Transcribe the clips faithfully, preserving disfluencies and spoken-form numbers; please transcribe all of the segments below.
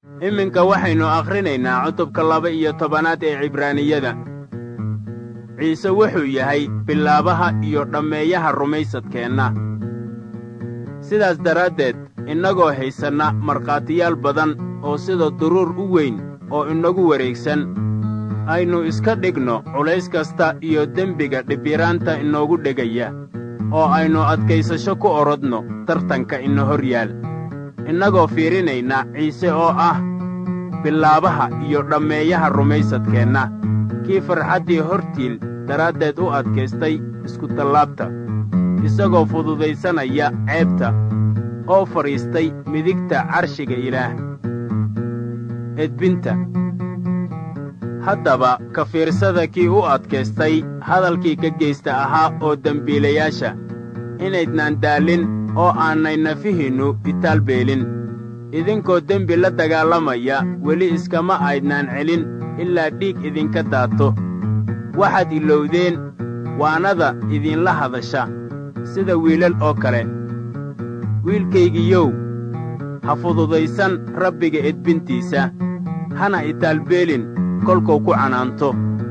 iminka waxaynu akhrinaynaa cutubka laba iyo tobanaad ee cibraaniyada. ciise wuxuu yahay bilaabaha iyo dhammeeyaha rumaysadkeenna. sidaas daraaddeed innagoo haysanna markhaatiyaal badan oo sida duruur u weyn oo inagu wareegsan, aynu iska dhigno culays kasta iyo dembiga dhibbiraanta inoogu dhegaya, oo aynu adkaysasho ku orodno tartanka ina hor yaal, innagoo fiirinayna ciise oo ah bilaabaha iyo dhammeeyaha rumaysadkeenna, kii farxaddii hortiil daraaddeed u adkaystay iskutallaabta, isagoo fududaysanaya ceebta, oo fadhiistay midigta carshiga Ilaah. edbinta haddaba ka fiirsada kii u adkaystay hadalkii ka geysta ahaa oo dembiilayaasha, inaydnaan daalin oo aanay nafihinnu itaal beelin, idinkoo dembi la dagaalamaya weli iskama aydnaan celin ilaa dhiig idinka daato. waxaad ilowdeen waanada idinla hadasha sida wiilal oo kale. wiilkaygiyow, ha fududaysan Rabbiga edbintiisa, hana itaalbeelin kolkuu ku canaanto.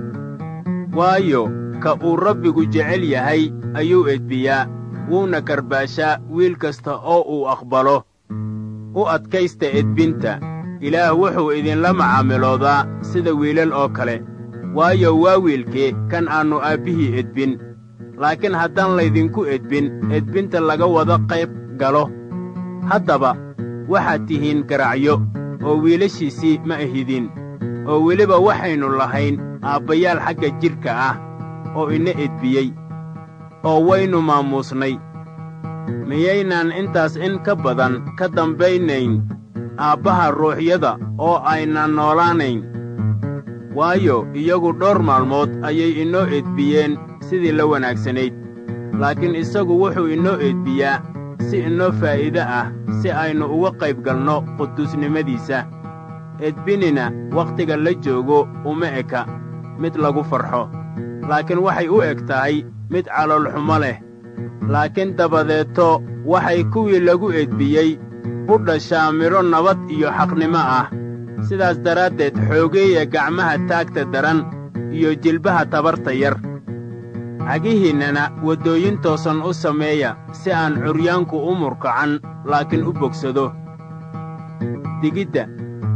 waayo ka uu Rabbigu jecel yahay ayuu edbiyaa, wuuna karbaashaa wiil kasta oo uu aqbalo. u adkaysta edbinta, Ilaah wuxuu idinla macaamiloodaa sida wiilal oo kale. waayo waa wiilkee kan aannu aabbihii edbin. laakiin haddaan laydinku edbin edbinta laga wada qayb galo, haddaba waxaad tihiin garacyo oo wiilashiisii ma ahidin. oo weliba waxaynu lahayn aabbayaal xagga jidhka ah oo ina edbiyey, oo waynu maamuusnay. miyaynaan intaas in ka badan ka dambaynayn aabbaha ruuxyada oo aynaan noolaanayn? waayo iyagu dhowr maalmood ayay inoo edbiyeen sidii la wanaagsanayd, laakiin isagu wuxuu inoo edbiyaa si inoo faa'iide ah, si aynu uga qayb galno quduusnimadiisa. edbinina wakhtiga la joogo uma eka mid lagu farxo, laakiin waxay u eg tahay mid caloolxumo leh. laakiin dabadeeto waxay kuwii lagu edbiyey u dhashaa midho nabad iyo xaqnimo ah. sidaas daraaddeed xoogeeya gacmaha taagta daran iyo jilbaha tabarta yar. cagihiinnana waddooyin toosan u sameeya, si aan curyaanku u murkacan laakiin u bogsado. digidda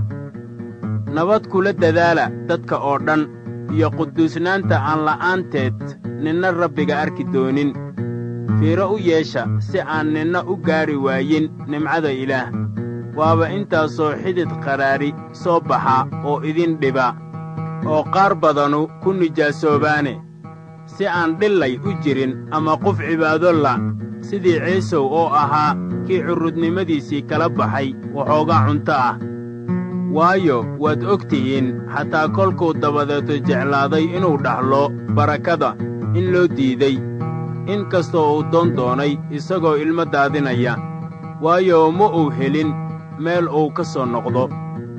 nabad kula dadaala dadka oo dhan, iyo quduusnaanta aan la'aanteed ninna Rabbiga arki doonin. fiiro u yeesha si aan ninna u gaadhi waayin nimcada Ilaah. waaba intaasoo xidid qadhaadhi soo baxa oo idin dhiba, oo qaar badanu ku nijaasoobaane, si aan dhillay u jirin ama qof cibaado la', sidii ciisow oo ahaa kii currudnimadiisii kala baxay waxoogaa cunto ah. waayo waad og tihiin xataa kolkuu dabadeeto jeclaaday inuu dhaxlo barakada in loo diiday, in kastoo uu doon doonay isagoo ilmo daadinaya, waayo ma uu helin meel uu ka soo noqdo.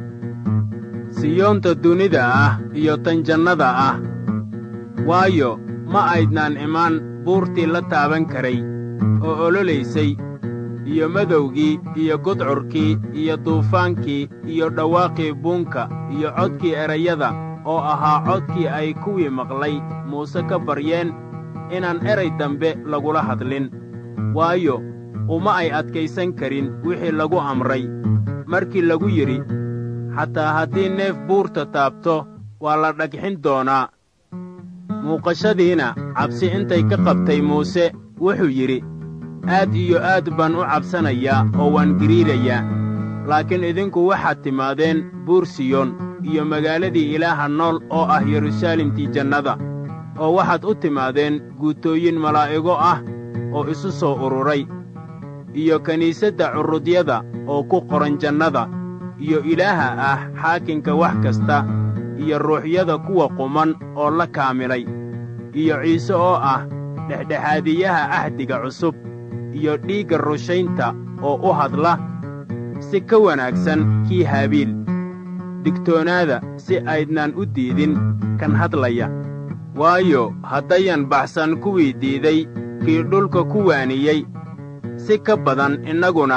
siyoonta dunida ah iyo tan jannada ah. waayo ma aydnaan imaan buurtii la taaban karay oo ololaysay, iyo madowgii iyo gudcurkii iyo duufaankii iyo dhawaaqii buunka iyo codkii erayada oo ahaa codkii ay kuwii maqlay muuse ka baryeen inaan eray dambe lagula hadlin. waayo uma ay adkaysan karin wixii lagu amray, markii lagu yidhi, xataa haddii neef buurta taabto waa la dhagxin doonaa. muuqashadiina cabsi intay ka qabtay muuse wuxuu yidhi, aad iyo aad baan u cabsanayaa oo waan giriirayaa. laakiin idinku waxaad timaadeen buur Siyoon iyo magaaladii Ilaaha nool oo ah Yeruusaalemtii jannada, oo waxaad u timaadeen guutooyin malaa'igo ah oo isu soo ururay, iyo kiniisadda curudyada oo ku qoran jannada, iyo Ilaaha ah xaakinka wax kasta, iyo ruuxyada kuwa quman oo la kaamilay, iyo ciise oo ah dhexdhexaadiyaha ahdiga cusub, iyo dhiigga rushaynta oo u hadla si ka wanaagsan kii Haabiil. digtoonaada si aydnaan u diidin kan hadlaya. waayo haddayan baxsan kuwii diiday kii dhulka ku waaniyey, si ka badan innaguna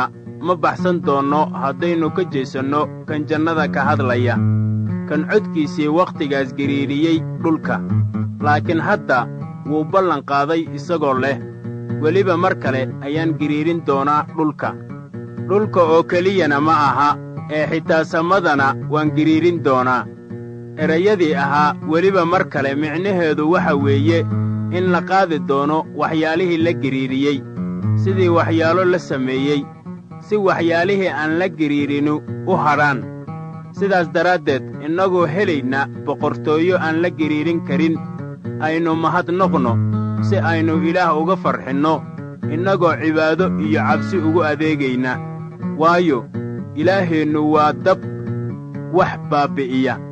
ma baxsan doonno haddaynu ka jeesanno kan jannada ka hadlaya, kan codkiisii wakhtigaas giriiriyey dhulka. laakiin hadda wuu ballanqaaday isagoo leh, weliba mar kale ayaan giriirin doonaa dhulka. dhulka oo keliyana ma aha, ee xitaa samadana waan giriirin doonaa. erayadii ahaa weliba mar kale micnaheedu waxa weeye in la qaadi doono waxyaalihii la giriiriyey, sidii waxyaalo la sameeyey, si waxyaalihii aan la giriirinu u hadhaan. sidaas daraaddeed innagoo helayna boqortooyo aan la giriirin karin, aynu mahadnoqno si aynu ilaah uga farxinno, innagoo cibaado iyo cabsi ugu adeegayna. waayo ilaaheennu waa dab wax baabbi'iya.